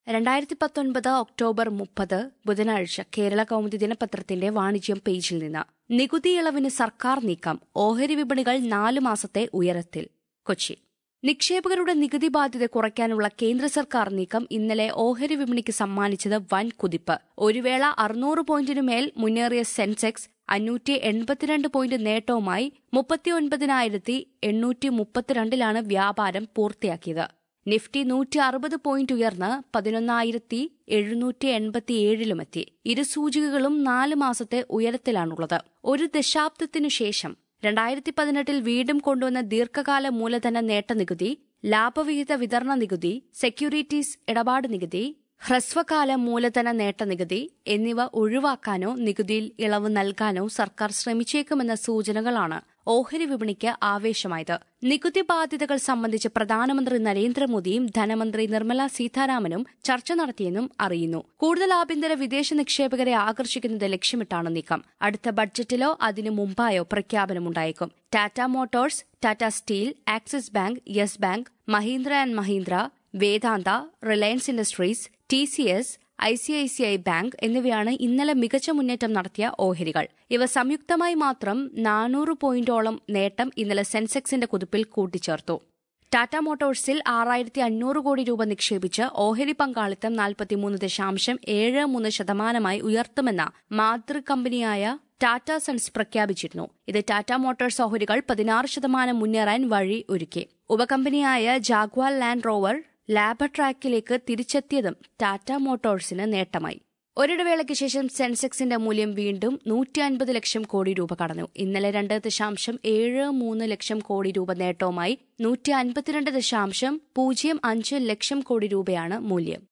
2019 October 30 ബുധനാഴ്ച കേരള കൗമുദി ദിനപത്രത്തിന്റെ വാണിജ്യം പേജിൽ നിന്ന് നികുതി ഇളവിന് സർക്കാർ നീക്കം. ഓഹരി വിപണികൾ 4 മാസത്തെ ഉയരത്തിൽ. കൊച്ചി. നിക്ഷേപകരുടെ നികുതി ബാധ്യത കുറയ്ക്കാനുള്ള കേന്ദ്ര സർക്കാർ നീക്കം ഇന്നലെ ഓഹരി വിപണിക്ക് സമ്മാനിച്ചത് വൻ കുതിപ്പ്. ഒരു വേള 600 പോയിന്റിനു മേൽ മുന്നേറിയ സെൻസെക്സ് 582 പോയിന്റ് നേട്ടവുമായി 39,832 വ്യാപാരം പൂർത്തിയാക്കിയത്. നിഫ്റ്റി 160 പോയിന്റ് ഉയർന്ന് 11,787 ഇരു സൂചികകളും 4 മാസത്തെ ഉയരത്തിലാണുള്ളത്. ഒരു ദശാബ്ദത്തിനു ശേഷം 2018 വീണ്ടും കൊണ്ടുവന്ന ദീർഘകാല മൂലധന നേട്ട നികുതി, ലാഭവിഹിത വിതരണ നികുതി, സെക്യൂരിറ്റീസ് ഇടപാട് നികുതി, ഹ്രസ്വകാല മൂലധന നേട്ട നികുതി എന്നിവ ഒഴിവാക്കാനോ നികുതിയിൽ ഇളവ് നൽകാനോ സർക്കാർ ശ്രമിച്ചേക്കുമെന്ന സൂചനകളാണ് ഓഹരി വിപണിക്ക് ആവേശമായത്. നികുതി ബാധ്യതകൾ സംബന്ധിച്ച് പ്രധാനമന്ത്രി നരേന്ദ്രമോദിയും ധനമന്ത്രി നിർമ്മല സീതാരാമനും ചർച്ച നടത്തിയെന്നും അറിയുന്നു. കൂടുതൽ ആഭ്യന്തര വിദേശ നിക്ഷേപകരെ ആകർഷിക്കുന്നത് ലക്ഷ്യമിട്ടാണ് നീക്കം. അടുത്ത ബഡ്ജറ്റിലോ അതിനു മുമ്പായോ പ്രഖ്യാപനമുണ്ടായേക്കും. Tata Motors, Tata Steel, Axis Bank, Yes Bank, Mahindra and Mahindra, Vedanta, Reliance Industries, TCS, ICICI Bank എന്നിവയാണ് ഇന്നലെ മികച്ച മുന്നേറ്റം നടത്തിയ ഓഹരികൾ. ഇവ സംയുക്തമായി മാത്രം 400 പോയിന്റോളം നേട്ടം ഇന്നലെ സെൻസെക്സിന്റെ കുതിപ്പിൽ കൂട്ടിച്ചേർത്തു. ടാറ്റ മോട്ടോഴ്സിൽ 6,500 കോടി രൂപ നിക്ഷേപിച്ച് ഓഹരി പങ്കാളിത്തം 43.73% ഉയർത്തുമെന്ന മാതൃകമ്പനിയായ ടാറ്റ സൺസ് പ്രഖ്യാപിച്ചിരുന്നു. ഇത് ടാറ്റ മോട്ടോഴ്സ് ഓഹരികൾ 16% മുന്നേറാൻ വഴി ഒരുക്കി. ഉപകമ്പനിയായ ജാഗ്വാർ ലാൻഡ് റോവർ ലാബട്രാക്കിലേക്ക് തിരിച്ചെത്തിയതും ടാറ്റ മോട്ടോഴ്സിന് നേട്ടമായി. ഒരിടവേളയ്ക്ക് ശേഷം സെൻസെക്സിന്റെ മൂല്യം വീണ്ടും 150 ലക്ഷം കോടി രൂപ കടന്നു. ഇന്നലെ 2.73 ലക്ഷം കോടി രൂപ നേട്ടവുമായി 152.05 ലക്ഷം കോടി രൂപയാണ് മൂല്യം.